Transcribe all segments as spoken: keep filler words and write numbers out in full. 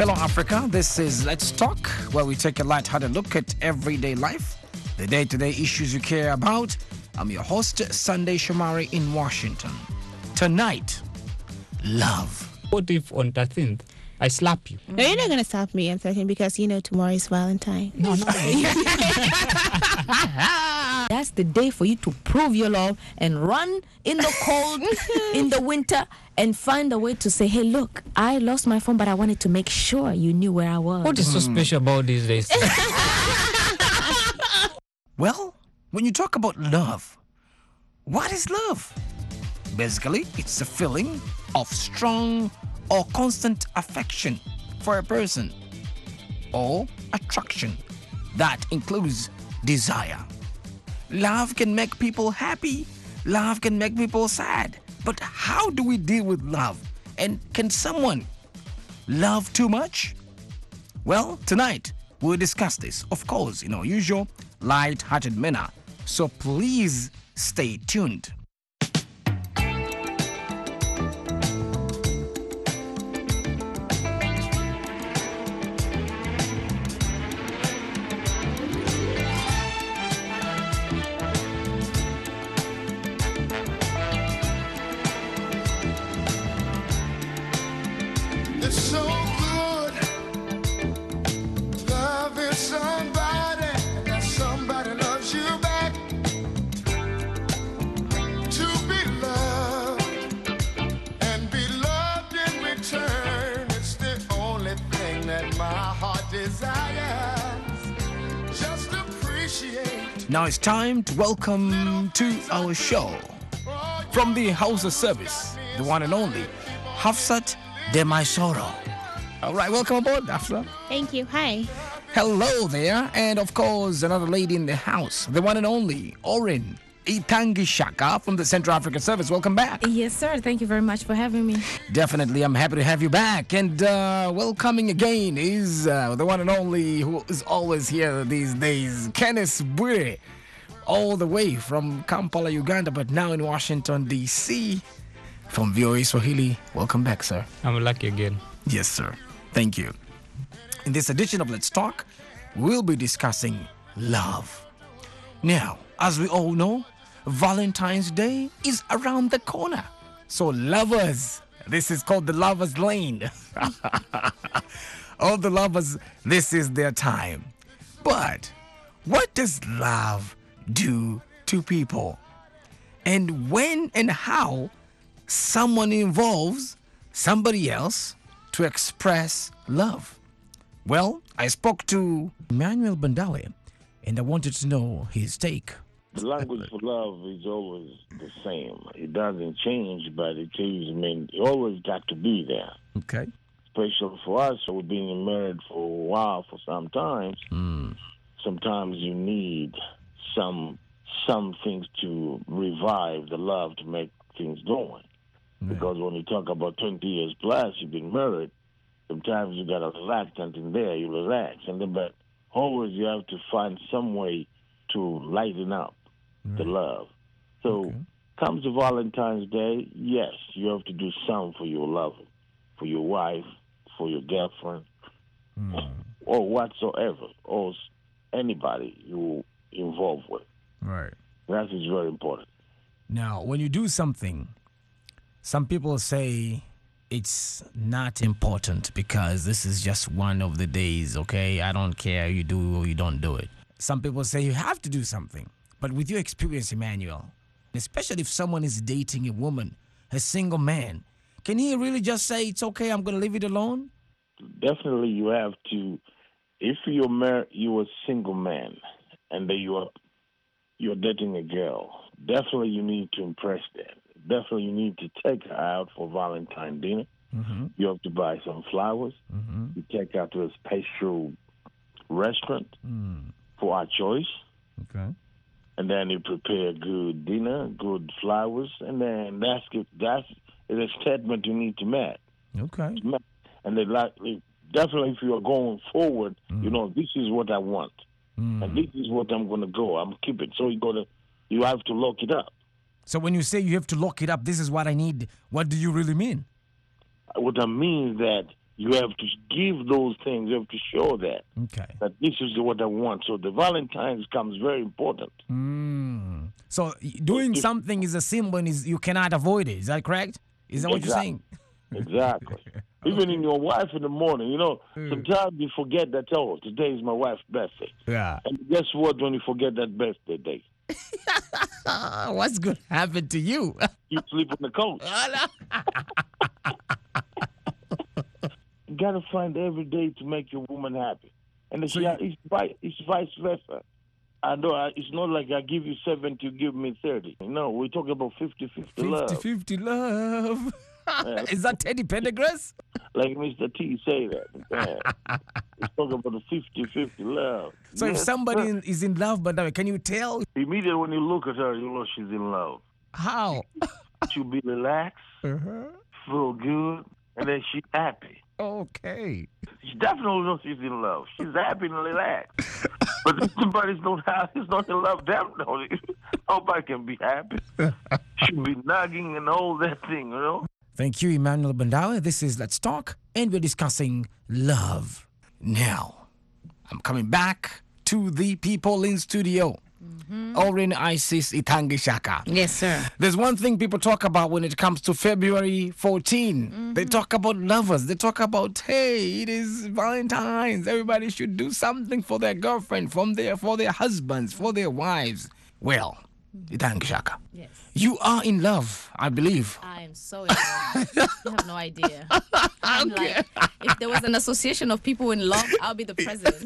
Hello, Africa. This is Let's Talk, where we take a light-hearted look at everyday life, the day-to-day issues you care about. I'm your host, Sunday Shomari in Washington. Tonight, love. What if on thirteenth I slap you? No, you're not going to slap me on thirteenth because you know tomorrow is Valentine. No, no. That's the day for you to prove your love and run in the cold, in the winter, and find a way to say, hey, look, I lost my phone, but I wanted to make sure you knew where I was. What is so special about these days? Well, when you talk about love, what is love? Basically, it's a feeling of strong or constant affection for a person or attraction that includes desire. Love can make people happy. Love can make people sad. But how do we deal with love? And can someone love too much? Well, tonight we'll discuss this, of course, in our usual light-hearted manner. So please stay tuned. It's so good loving somebody, and that somebody loves you back. To be loved and be loved in return, it's the only thing that my heart desires. Just appreciate. Now it's time to welcome to our show from the House of Service, the one and only Hafsat Demisoro. All right, welcome aboard, Hafsat. Thank you. Hi. Hello there, and of course, another lady in the house, the one and only Orin Itangi Shaka from the Central African Service. Welcome back. Yes, sir. Thank you very much for having me. Definitely, I'm happy to have you back. And uh, welcoming again is uh, the one and only who is always here these days, Kenneth Bwire, all the way from Kampala, Uganda, but now in Washington, D C From V O A Swahili. Welcome back, sir. I'm lucky again. Yes, sir. Thank you. In this edition of Let's Talk, we'll be discussing love. Now, as we all know, Valentine's Day is around the corner. So lovers, this is called the Lover's Lane. All the lovers, this is their time. But what does love do to people? And when and how someone involves somebody else to express love? Well, I spoke to Emmanuel Bandale, and I wanted to know his take. The language for love is always the same. It doesn't change, but it is, I mean, it always got to be there. Okay. Especially for us, we've been married for a while, for some time. Mm. Sometimes you need some some things to revive the love to make things going. Because when you talk about twenty years plus, you've been married, sometimes you got to relax something there, you relax. And then, but always you have to find some way to lighten up Right. the love. So Okay. comes to Valentine's Day, yes, you have to do something for your lover, for your wife, for your girlfriend, Mm. or whatsoever, or s- anybody you involved with. Right. That is very important. Now, when you do something, some people say it's not important because this is just one of the days, okay? I don't care, you do or you don't do it. Some people say you have to do something. But with your experience, Emmanuel, especially if someone is dating a woman, a single man, can he really just say, it's okay, I'm going to leave it alone? Definitely you have to, if you're married, you're a single man, and then you are you're dating a girl, definitely you need to impress them. Definitely you need to take her out for Valentine dinner. Mm-hmm. You have to buy some flowers. Mm-hmm. You take her to a special restaurant Mm. for our choice. Okay. And then you prepare good dinner, good flowers, and then that's that's a statement you need to make. Okay. And they like definitely if you are going forward, Mm. you know this is what I want, Mm. and this is what I'm going to go. I'm keep it. So you got to, you have to lock it up. So when you say you have to lock it up, this is what I need, what do you really mean? What I mean is that You have to give those things. You have to show that. Okay. That this is what I want. So the Valentine's comes very important. Mm. So y- doing something is a symbol and is, you cannot avoid it. Is that correct? Is that what you're Exactly. saying? Exactly. Even in your wife in the morning, you know, Mm. sometimes you forget that, oh, today is my wife's birthday. Yeah. And guess what when you forget that birthday day? Uh, what's going to happen to you? You sleep on the couch. You got to find every day to make your woman happy. And it's, So yeah, you- it's, vice, it's vice versa. I know I, it's not like I give you seventy, you give me thirty. No, we're talking about fifty-fifty love. fifty-fifty love. Is that Teddy Pendergrass? Like Mister T say that. Yeah. We're talking about the fifty-fifty love. So if Yes, somebody sir. in- is in love, but uh, can you tell Immediately when you look at her, you know she's in love. how? She'll be relaxed, Uh-huh. feel good, and then she's happy. Okay. She definitely knows she's in love. She's happy and relaxed. But if somebody's not happy, is not in love, damn no. Nobody can be happy. She'll be nagging and all that thing, you know? Thank you, Emmanuel Bandawe. This is Let's Talk, and we're discussing love. Now, I'm coming back to the people in studio. Orin Isis Itangi Shaka. Yes, sir. There's one thing people talk about when it comes to February fourteenth. They talk about lovers. They talk about, hey, it is Valentine's. Everybody should do something for their girlfriend, from their, for their husbands, for their wives. Well, Itangi Shaka, Yes. you are in love, I believe. I am so in love. You have no idea. I'm like, if there was an association of people in love, I'll be the president.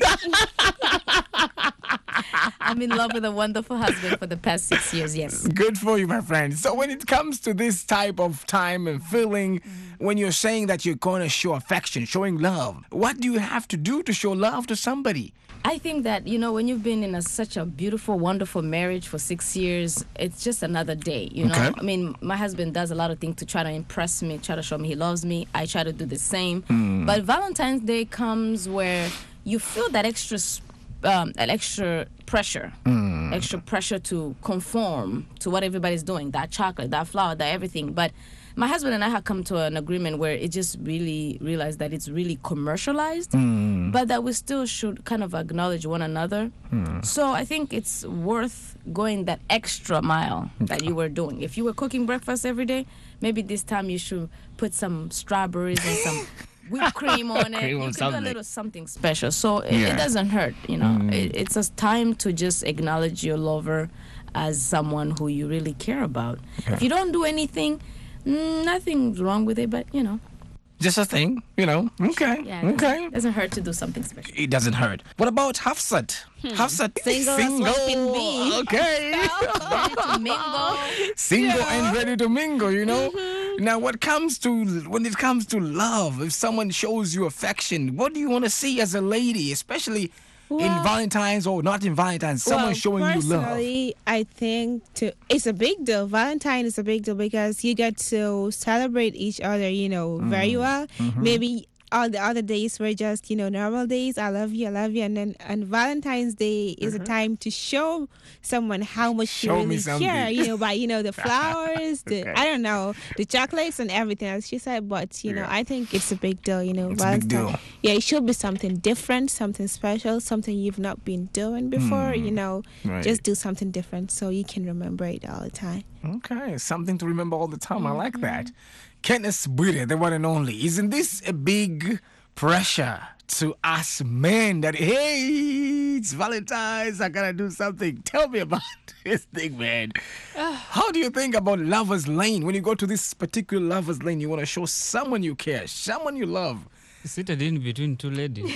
I'm in love with a wonderful husband for the past six years, yes. Good for you, my friend. So when it comes to this type of time and feeling, when you're saying that you're going to show affection, showing love, what do you have to do to show love to somebody? I think that, you know, when you've been in a, such a beautiful, wonderful marriage for six years, it's just another day, you know? Okay. I mean, my husband does a lot of things to try to impress me, try to show me he loves me. I try to do the same. But Valentine's Day comes where you feel that extra, s- um, that extra pressure, extra pressure to conform to what everybody's doing, that chocolate, that flower, that everything. But my husband and I have come to an agreement where it just really realized that it's really commercialized, but that we still should kind of acknowledge one another. So I think it's worth going that extra mile that you were doing. If you were cooking breakfast every day, maybe this time you should put some strawberries and some whipped cream on it. Cream You on could do something. a little something special. So it, Yeah. it doesn't hurt, you know. It, it's a time to just acknowledge your lover as someone who you really care about. If you don't do anything, mm, nothing's wrong with it, but you know, Just a thing, you know. Okay. yeah, it okay. doesn't, doesn't hurt to do something special. It doesn't hurt. What about Hafsat? Hafsat Single as one can be. Okay. Ready to mingle. Single and ready to mingle, you know. Mm-hmm. Now, what comes to when it comes to love, if someone shows you affection, what do you want to see as a lady, especially in Well- Valentine's or not in Valentine's? Someone well, showing you love. personally, I think to it's a big deal. Valentine is a big deal because you get to celebrate each other, you know, very well. Mm-hmm. Maybe all the other days were just, you know, normal days. I love you, I love you, and then and Valentine's Day is a time to show someone how much Mm-hmm. Show me you really something. care. You know, by you know the flowers, the Okay. I don't know, the chocolates and everything else she said. But you know, Yeah. I think it's a big deal. You know, It's a big Valentine. deal. Yeah, it should be something different, something special, something you've not been doing before. You know, Hmm. Right. just do something different so you can remember it all the time. Okay, something to remember all the time. I like Mm-hmm. that. Kenneth Bwire, the one and only. Isn't this a big pressure to us men that, hey, it's Valentine's, I gotta do something? Tell me about this thing, man. How do you think about lover's lane? When you go to this particular lover's lane, you want to show someone you care, someone you love. Seated in between two ladies.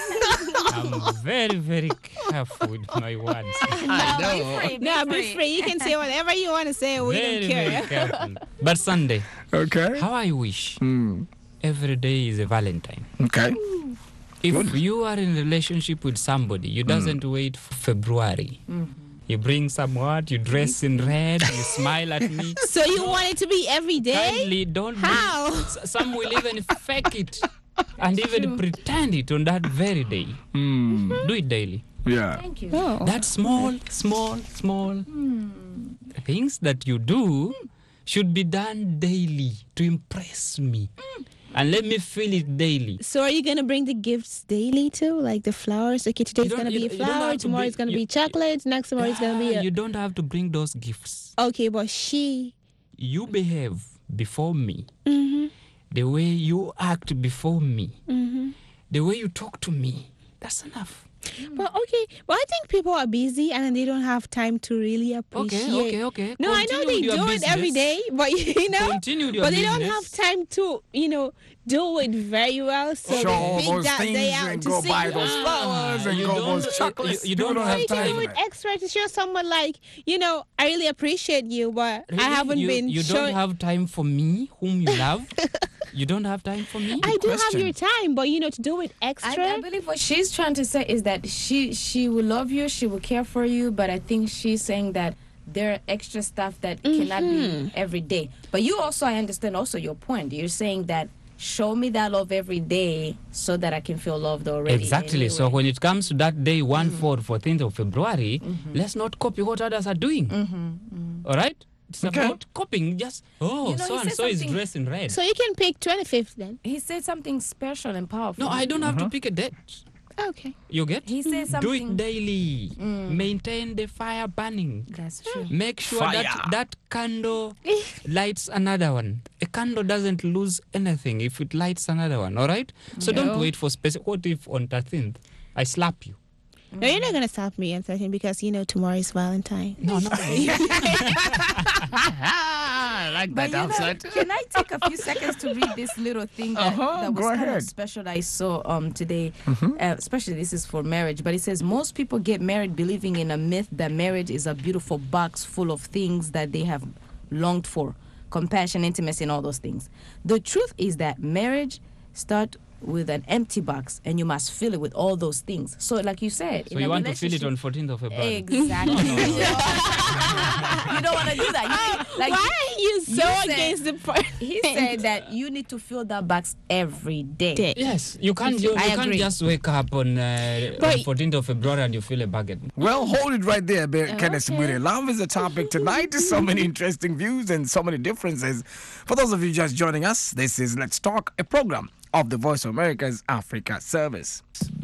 I'm very, very careful with my words. I know. No, be free. You can say whatever you want to say. We very, don't care. very careful. But Sunday, Okay. how I wish Hmm. every day is a Valentine. Okay. If you are in a relationship with somebody, you doesn't wait for February. You bring some what, you dress in red, you smile at me. So you want it to be every day? Kindly don't be- How? s- some will even fake it and even pretend it on that very day. Hmm. Do it daily. Yeah. Thank you. Oh. That small, small, small things that you do should be done daily to impress me. and let me feel it daily. So are you gonna bring the gifts daily too, like the flowers? Okay, today's don't- gonna you be a don't- you don't flower, have to tomorrow bring- it's gonna you- be chocolate, next tomorrow it's gonna be Ah, a... You don't have to bring those gifts. Okay, but she... You behave before me, Mm-hmm, the way you act before me, mm-hmm. the way you talk to me. That's enough. But okay, but I think people are busy and they don't have time to really appreciate. Okay, okay, okay. No, I know Continue they with your do it every business. day, but you know, Continue with your but they don't have business. time to, you know, do it very well. So Show all they pick those that things day out and to go see buy you. those flowers and you go don't- those chocolates. you- you People don't don't have have You can time do for it that. extra to show someone like, you know, I really appreciate you, but Really? I haven't you, been You showing. don't have time for me, whom you love. You don't have time for me. I do have question. your time, but you know, to do it extra. I, I believe what she's trying to say is that she she will love you, she will care for you, but I think she's saying that there are extra stuff that cannot be every day. But you also, I understand also your point. You're saying that show me that love every day so that I can feel loved already. Exactly. So anyway. when it comes to that day, one for fourteenth of February, let's not copy what others are doing. All right? It's Okay. about copying. Just oh, You know, so he and said so is something- dressed in red. So you can pick twenty-fifth then. He said something special and powerful. No, I don't have to pick a date. Okay. You get? He said Do something. it daily. Maintain the fire burning. That's true. Make sure Fire. that that candle lights another one. A candle doesn't lose anything if it lights another one. All right. So don't No. wait for specific. What if on thirteenth I slap you? No, you're not gonna stop me on thirteen because you know tomorrow is Valentine. No, no. I like But that you know, answer. can I take a few seconds to read this little thing that, Uh-huh, that was go kind ahead. of special that I saw um today? Uh, especially this is for marriage, but it says most people get married believing in a myth that marriage is a beautiful box full of things that they have longed for, compassion, intimacy, and all those things. The truth is that marriage starts with an empty box, and you must fill it with all those things. So, like you said, So in you a want to feel it relationship- on fourteenth of February? Exactly. You don't want to do that. You, like, Why are you so you said- against the part? he said that you need to fill that box every day. Day. Yes, you can't. You, you I can't agree. just wake up on uh, But- on fourteenth of February and you feel a bucket. Well, hold it right there, Be- Kenneth okay. Mwire. Love is the topic tonight. So many interesting views and so many differences. For those of you just joining us, this is Let's Talk, a program of the Voice of America's Africa Service.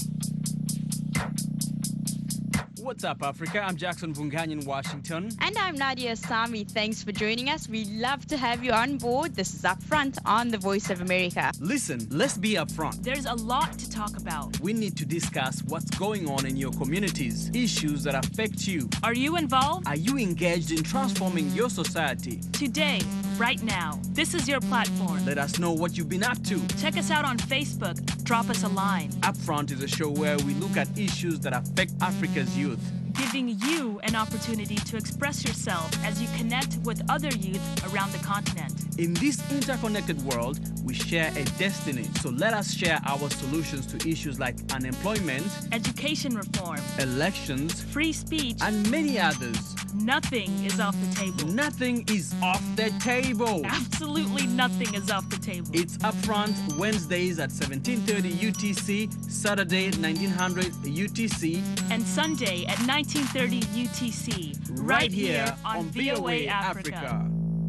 What's up, Africa? I'm Jackson Vungan in Washington. And I'm Nadia Sami. Thanks for joining us. We love to have you on board. This is Upfront on the Voice of America. Listen, let's be upfront. There's a lot to talk about. We need to discuss what's going on in your communities, issues that affect you. Are you involved? Are you engaged in transforming your society? Today, right now, this is your platform. Let us know what you've been up to. Check us out on Facebook. Drop us a line. Upfront is a show where we look at issues that affect Africa's youth. Giving you an opportunity to express yourself as you connect with other youth around the continent. In this interconnected world, we share a destiny. So let us share our solutions to issues like unemployment, Education reform, elections, free speech, and many others. nothing is off the table. Nothing is off the table. Absolutely nothing is off the table. It's Upfront Wednesdays at seventeen thirty U T C, Saturday nineteen hundred U T C, And Sunday at nineteen thirty U T C, right here on V O A Africa.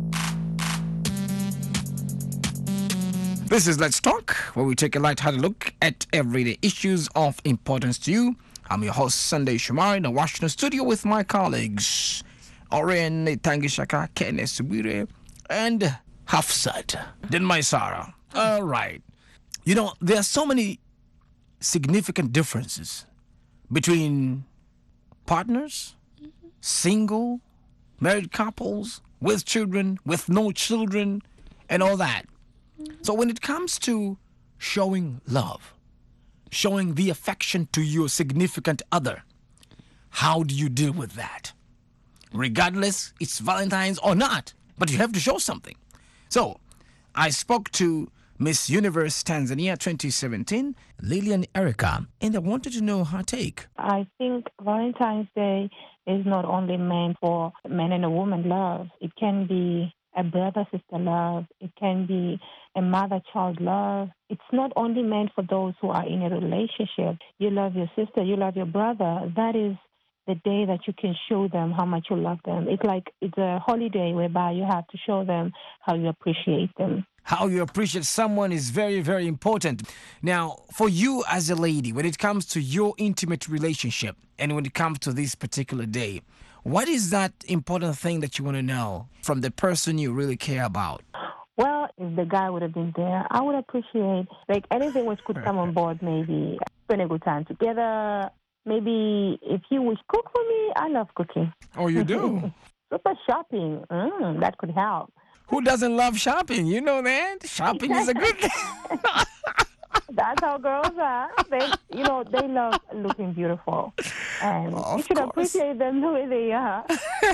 This is Let's Talk, where we take a light-hearted look at everyday issues of importance to you. I'm your host, Sunday Shumari, in the Washington studio with my colleagues, Oren Tangishaka, Kenneth Mwire, and Hafsat Denmaisara. All right. You know, there are so many significant differences between partners, single, married couples, with children, with no children, and all that. So when it comes to showing love, showing the affection to your significant other, how do you deal with that? Regardless, it's Valentine's or not, but you have to show something. So I spoke to Miss Universe Tanzania twenty seventeen, Lillian Erica, and I wanted to know her take. I think Valentine's Day is not only meant for man and a woman love. It can be a brother-sister love. It can be a mother-child love. It's not only meant for those who are in a relationship. You love your sister, you love your brother. That is the day that you can show them how much you love them. It's like it's a holiday whereby you have to show them how you appreciate them. How you appreciate someone is very, very important. Now, for you as a lady, when it comes to your intimate relationship and when it comes to this particular day, what is that important thing that you want to know from the person you really care about? Well, if the guy would have been there, I would appreciate, like, anything which could come on board, maybe spend a good time together. Maybe if you wish cook for me, I love cooking. Oh, you do? Super shopping, mm, that could help. Who doesn't love shopping? You know that? Shopping is a good thing. That's how girls are. They, you know, they love looking beautiful. And Of you should course. appreciate them the way they are.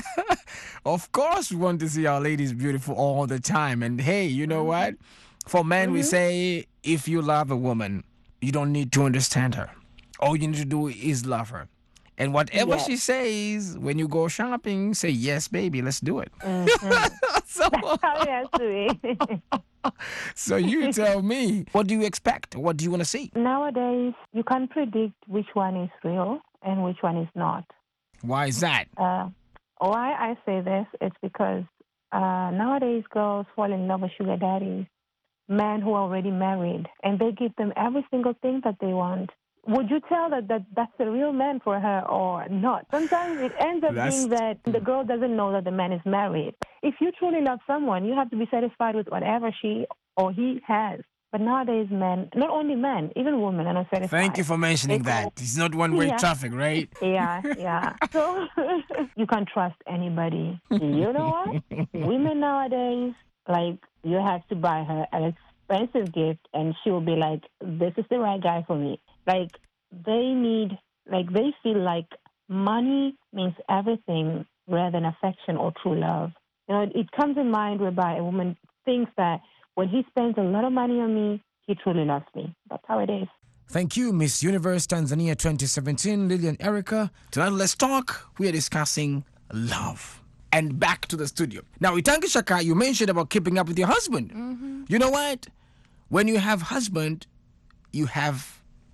Of course, we want to see our ladies beautiful all the time. And hey, you know what? For men, we say if you love a woman, you don't need to understand her. All you need to do is love her. And whatever Yes. she says, when you go shopping, say, yes, baby, let's do it. so, That's how it has to be. so you tell me, what do you expect? What do you want to see? Nowadays, you can predict which one is real and which one is not. Why is that? Uh, why I say this is because uh, nowadays girls fall in love with sugar daddies, men who are already married, and they give them every single thing that they want. Would you tell that, that that's the real man for her or not? Sometimes it ends up That's- being that the girl doesn't know that the man is married. If you truly love someone, you have to be satisfied with whatever she or he has. But nowadays, men, not only men, even women are not satisfied. Thank you for mentioning They go- that. It's not one-way Yeah. traffic, right? Yeah, yeah. So you can't trust anybody. You know what? Women nowadays, like, you have to buy her an expensive gift and she will be like, this is the right guy for me. Like, they need, like, they feel like money means everything rather than affection or true love. You know, it, it comes in mind whereby a woman thinks that when he spends a lot of money on me, he truly loves me. That's how it is. Thank you, Miss Universe Tanzania twenty seventeen, Lillian Erica. Tonight, let's talk. We are discussing love. And back to the studio. Now, Itangi Shaka, you mentioned about keeping up with your husband. Mm-hmm. You know what? When you have husband, you have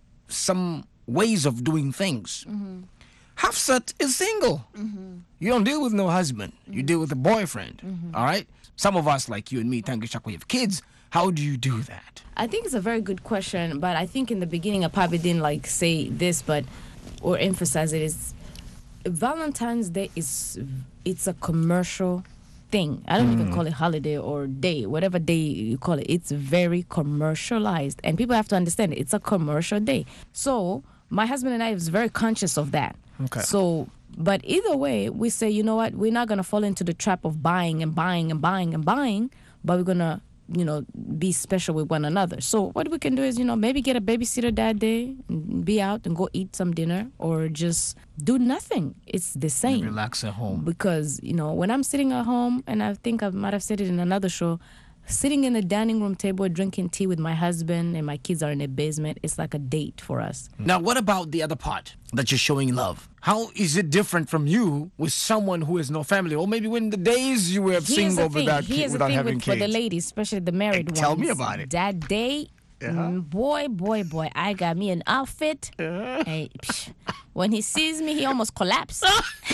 some ways of doing things. Mm-hmm. Hafsat is single. You don't deal with no husband. You deal with a boyfriend. Mm-hmm. All right? Some of us, like you and me, Tangi Shaka, we have kids. How do you do that? I think it's a very good question, but I think in the beginning I probably didn't like say this, but or emphasize it is Valentine's Day is it's a commercial thing. I don't even call it holiday or day, whatever day you call it. It's very commercialized, and people have to understand it. It's a commercial day. So my husband and I is very conscious of that. Okay. So, but either way, we say, you know what, we're not gonna fall into the trap of buying and buying and buying and buying, but we're gonna, you know, be special with one another. So what we can do is, you know, maybe get a babysitter that day, and be out and go eat some dinner, or just do nothing. It's the same. Relax at home. Because, you know, when I'm sitting at home, and I think I might have said it in another show, sitting in the dining room table drinking tea with my husband and my kids are in the basement, it's like a date for us. Now, what about the other part that you're showing love? How is it different from you with someone who has no family? Or maybe when the days you were Here's single the thing. without, ki- Here's the without thing having with, kids? for the ladies, especially the married ones. tell me about it. That day, mm, boy, boy, boy, I got me an outfit. Hey, psh, when he sees me, he almost collapsed.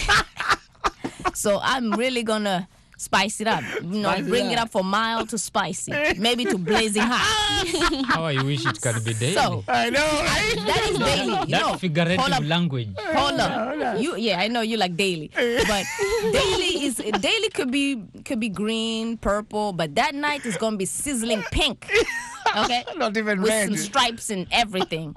So I'm really gonna spice it up. You know, Spice it bring it up. up from mild to spicy, maybe to blazing hot. How I wish it can be daily. So I know. I, that is daily. You that know, figurative hold up. language. Hold up. You yeah, I know you like daily. But daily is daily could be could be green, purple, but that night is gonna be sizzling pink. Okay? Not even With red. some stripes and everything.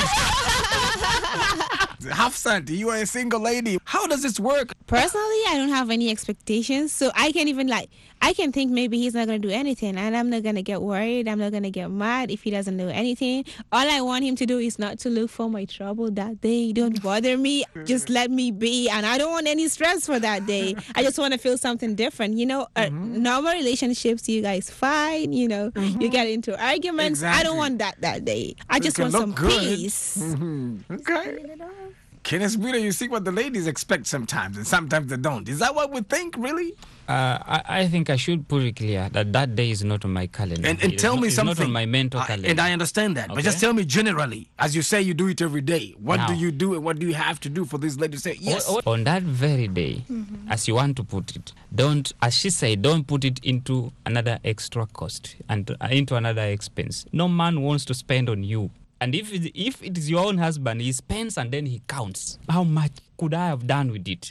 Hafsat, you are a single lady. How does this work? Personally, I don't have any expectations, so I can even like I can think maybe he's not gonna do anything, and I'm not gonna get worried. I'm not gonna get mad if he doesn't do anything. All I want him to do is not to look for my trouble that day. Don't bother me. Just let me be, and I don't want any stress for that day. I just want to feel something different. You know, uh, normal relationships, you guys fight. You know, you get into arguments. I Exactly. don't want that that day. I You just can want look some good. peace. Okay. Kenneth Wheeler, you see what the ladies expect sometimes, and sometimes they don't. Is that what we think, really? Uh, I, I think I should put it clear that that day is not on my calendar. And, and It's tell not, me it's something. not on my mental I- calendar. and I understand that. But Okay. just tell me generally, as you say you do it every day, what Now. do you do and what do you have to do for these ladies to say, yes? O- o- On that very day, as you want to put it, don't, as she said, don't put it into another extra cost and uh, into another expense. No man wants to spend on you. And if it, if it is your own husband, he spends and then he counts. How much could I have done with it?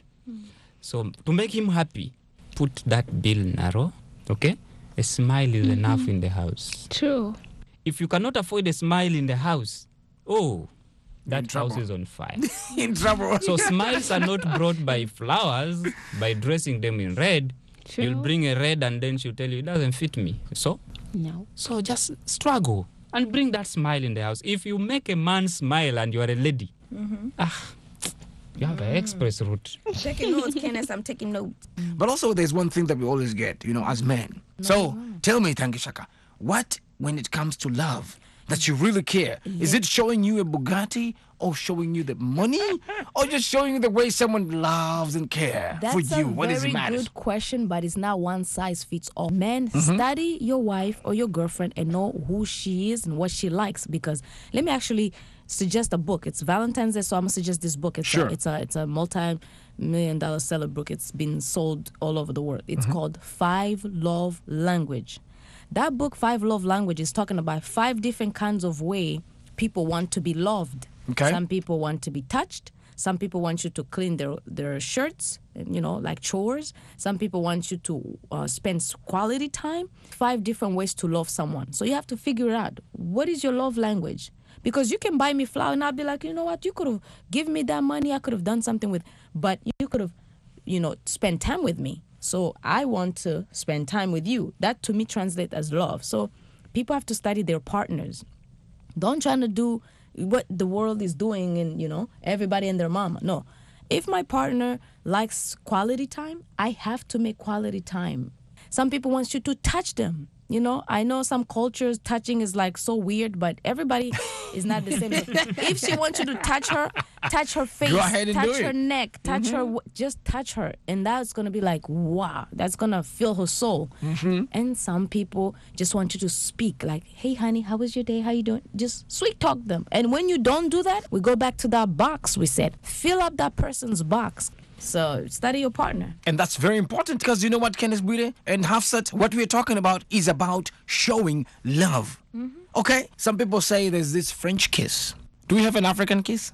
So to make him happy, put that bill narrow, okay? A smile is enough in the house. True. If you cannot afford a smile in the house, oh, that trouble. house is on fire. In trouble. So smiles are not brought by flowers, by dressing them in red. True. You'll bring a red and then she'll tell you it doesn't fit me. So, No. so just struggle and bring that smile in the house. If you make a man smile and you are a lady, ah, you have an express route. Taking notes, Kenneth. I'm taking notes. But also, there's one thing that we always get, you know, as men. So, tell me, Tangishaka, what, when it comes to love, that you really care, is it showing you a Bugatti or showing you the money or just showing you the way someone loves and cares That's for a you? What does very it matter? good question, but it's not one size fits all. Men, study your wife or your girlfriend and know who she is and what she likes. Because let me actually suggest a book. It's Valentine's Day, so I'm gonna suggest this book. It's Sure. a, it's a it's a multi-million dollar seller book. It's been sold all over the world. It's called Five Love Language. That book, Five Love Language, is talking about five different kinds of way people want to be loved. Okay. Some people want to be touched. Some people want you to clean their, their shirts, you know, like chores. Some people want you to uh, spend quality time. Five different ways to love someone. So you have to figure out, what is your love language? Because you can buy me flour and I'll be like, you know what, you could have given me that money. I could have done something with, but you could have, you know, spent time with me. So I want to spend time with you. That to me translates as love. So people have to study their partners. Don't try to do what the world is doing and, you know, everybody and their mama. No. If my partner likes quality time, I have to make quality time. Some people want you to touch them. You know, I know some cultures touching is like so weird, but everybody is not the same. If she wants you to touch her, touch her face, Go ahead and touch do her it. neck, touch her, w- just touch her. And that's going to be like, wow, that's going to fill her soul. And some people just want you to speak like, hey, honey, how was your day? How you doing? Just sweet talk them. And when you don't do that, we go back to that box we said. Fill up that person's box. So study your partner. And that's very important because you know what, Kenneth Bwire and Hafsat, what we're talking about is about showing love. Okay? Some people say there's this French kiss. Do we have an African kiss?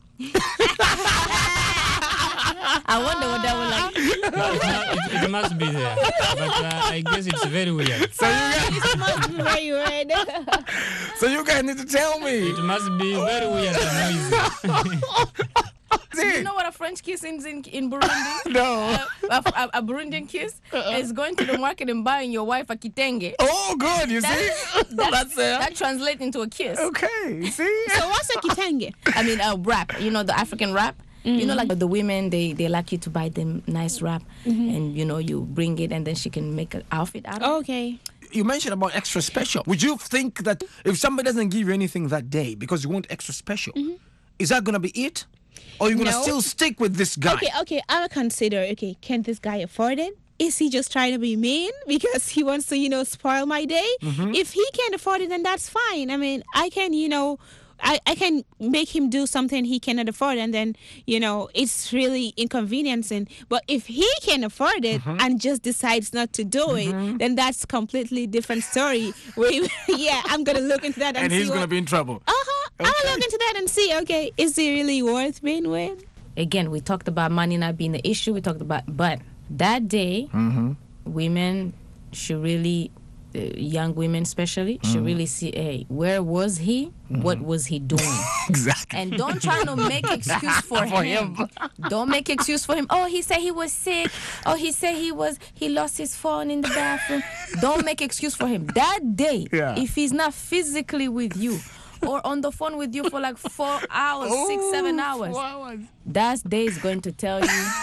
I wonder what that would like. No, it's not, it, it must be there. But uh, I guess it's very weird. So you guys, This must be where you read. so you guys need to tell me. It must be very weird and noisy. You know what a French kiss is in, in Burundi? No. Uh, a, a, a Burundian kiss is going to the market and buying your wife a kitenge. Oh, good. You see? That, That's it. that translates into a kiss. Okay. You see? So what's a kitenge? I mean, a wrap. You know, the African wrap. You know, like the women, they, they like you to buy them nice wrap. And, you know, you bring it and then she can make an outfit out of it. Okay. You mentioned about extra special. Would you think that if somebody doesn't give you anything that day because you want extra special, is that going to be it? Or are you going to No. still stick with this guy? Okay, okay. I would consider, okay, can this guy afford it? Is he just trying to be mean because he wants to, you know, spoil my day? If he can't afford it, then that's fine. I mean, I can, you know, I, I can make him do something he cannot afford and then, you know, it's really inconveniencing. But if he can afford it and just decides not to do it, then that's completely different story. Where, yeah, I'm going to look into that and, And see he's going to what- be in trouble. Uh-huh. I'm going to look into that and see, okay, is he really worth being with? Again, we talked about money not being the issue. We talked about, but that day, women should really, uh, young women especially, should really see, hey, where was he? What was he doing? Exactly. And don't try to make excuse for, For him. Don't make excuse for him. Oh, he said he was sick. Oh, he said he was he lost his phone in the bathroom. Don't make excuse for him. That day, Yeah. if he's not physically with you or on the phone with you for like four hours, six, seven hours, that day is going to tell you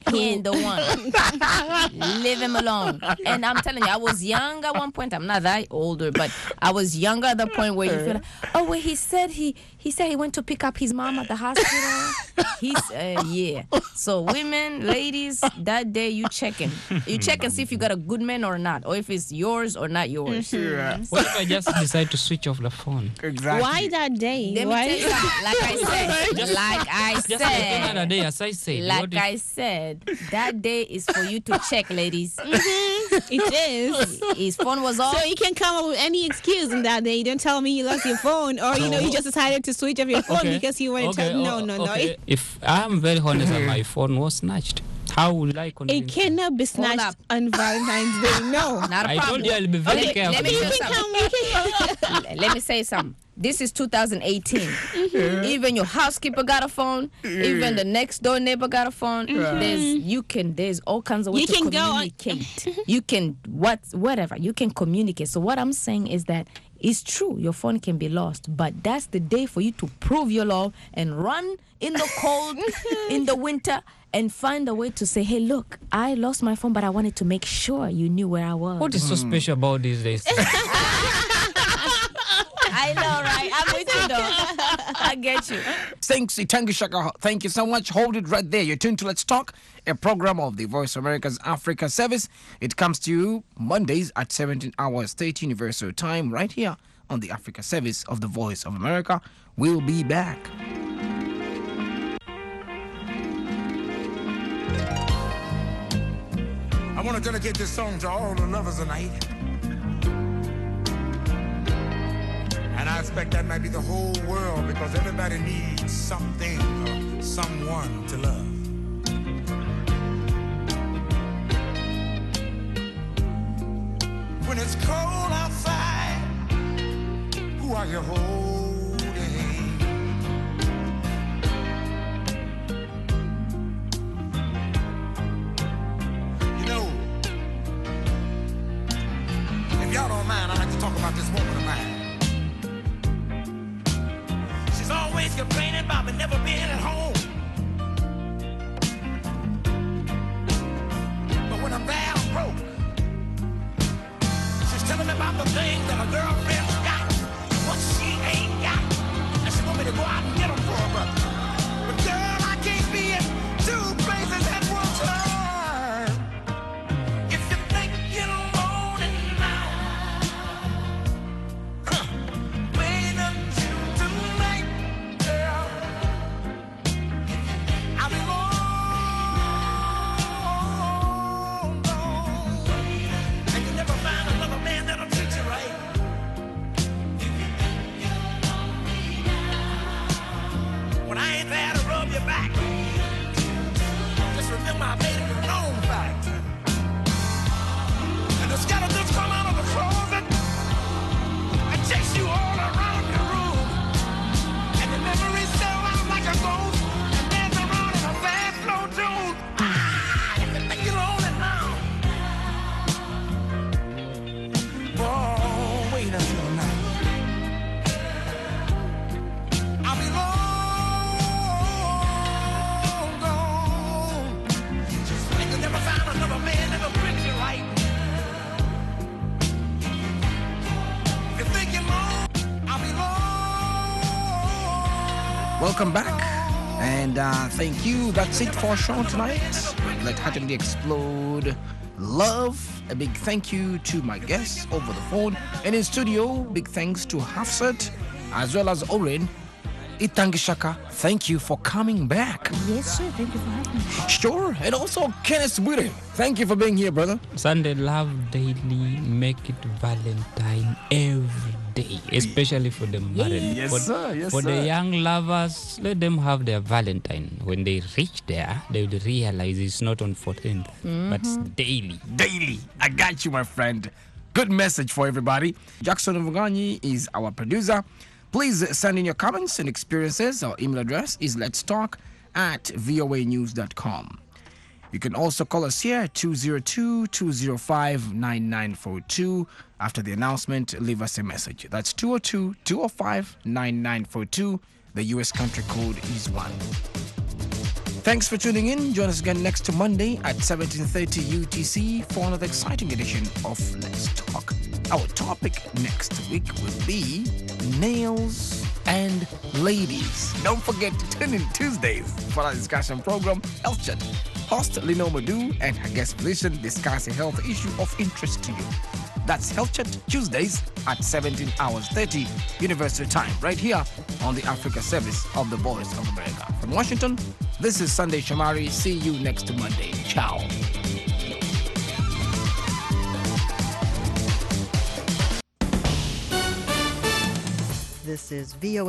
He ain't the one. Leave him alone. And I'm telling you, I was young at one point. I'm not that older, but I was younger at the point where you feel like, oh, wait, he said he he said he went to pick up his mom at the hospital. He's uh, yeah. So women, ladies, that day you checking. You check and see if you got a good man or not, or if it's yours or not yours. Yeah. What if I just decide to switch off the phone? Exactly. Why that day? Let me Why? tell you something. Like I said, Just- like I Just like said, another day, as I said. like what if- I said, that day is for you to check, ladies. It is. His phone was off. So you can come up with any excuse in that day. You don't tell me you lost your phone, or you know you just decided to switch off your phone Okay. because you want to Okay, tell. No, o- no, no. okay. It, If I'm very honest and my phone was snatched, how will I it convince cannot be snatched up. on Valentine's Day. No. Not a I problem. told you I'll be very Okay, careful. let me You tell you can something. come. You can. Let me say something. This is two thousand eighteen. Even your housekeeper got a phone. Even the next door neighbor got a phone. There's you can there's all kinds of ways You to can go on- communicate. You can what whatever you can communicate. So what I'm saying is that it's true your phone can be lost, but that's the day for you to prove your love and run in the cold in the winter and find a way to say, hey, look, I lost my phone, but I wanted to make sure you knew where I was. What is so special about these days? I know, right? I'm with you, though. I get you. Thanks, Itangi Shaka. Thank you so much. Hold it right there. You're tuned to Let's Talk, a program of the Voice of America's Africa Service. It comes to you Mondays at seventeen hours State Universal Time, right here on the Africa Service of the Voice of America. We'll be back. I want to dedicate this song to all the lovers tonight. And I expect that might be the whole world because everybody needs something or someone to love. When it's cold outside, who are you holding? You know, if y'all don't mind, I'd like to talk about this woman of mine. She's always complaining about me never being at home. But when I'm there, I'm broke. She's telling me about the things that her girlfriend's got, what she ain't got. And she want me to go out and get them for her, but, but girl, I can't be in two places at one time. If you think you're lonely now, huh, wait until tonight, girl. I'll be long gone, and you never find another man that'll treat you right. When I ain't there to rub your back, just remember I made it a known fact. And the skeletons come out of the closet and chase you all around your room. And the memories sell out like a ghost and dance around in a fast, slow tune. Ah, if you think you're lonely now, oh, wait until tonight. I'll be long gone. And you'll never find another man that'll treat you right. If you're thinking long, I'll be long. Welcome back. And uh, thank you. That's it for our show tonight. Let Heartedly Explode Love. A big thank you to my guests over the phone and in studio. Big thanks to Hafsat as well as Oren. Itangi Shaka, thank you for coming back. Yes, sir. Thank you for having me. Sure. And also Kenneth Bwire. Thank you for being here, brother. Sunday Love Daily, make it Valentine every day, especially for the married. Yes, for, sir. Yes, for sir. the young lovers, let them have their Valentine. When they reach there, they will realize it's not on fourteenth, but it's daily. Daily. I got you, my friend. Good message for everybody. Jackson Mvuganyi is our producer. Please send in your comments and experiences. Our email address is let's talk at voa news dot com. You can also call us here at two oh two, two oh five, nine nine four two. After the announcement, leave us a message. That's two oh two, two oh five, nine nine four two. The U S country code is one. Thanks for tuning in. Join us again next Monday at seventeen thirty U T C for another exciting edition of Let's Talk. Our topic next week will be nails and ladies. Don't forget to tune in Tuesdays for our discussion program, Health Chat. Host Lino Madu and her guest physician discuss a health issue of interest to you. That's Health Chat Tuesdays at seventeen hours thirty Universal Time, right here on the Africa Service of the Voice of America. From Washington, this is Sunday Shamari. See you next Monday. Ciao. This is V O A.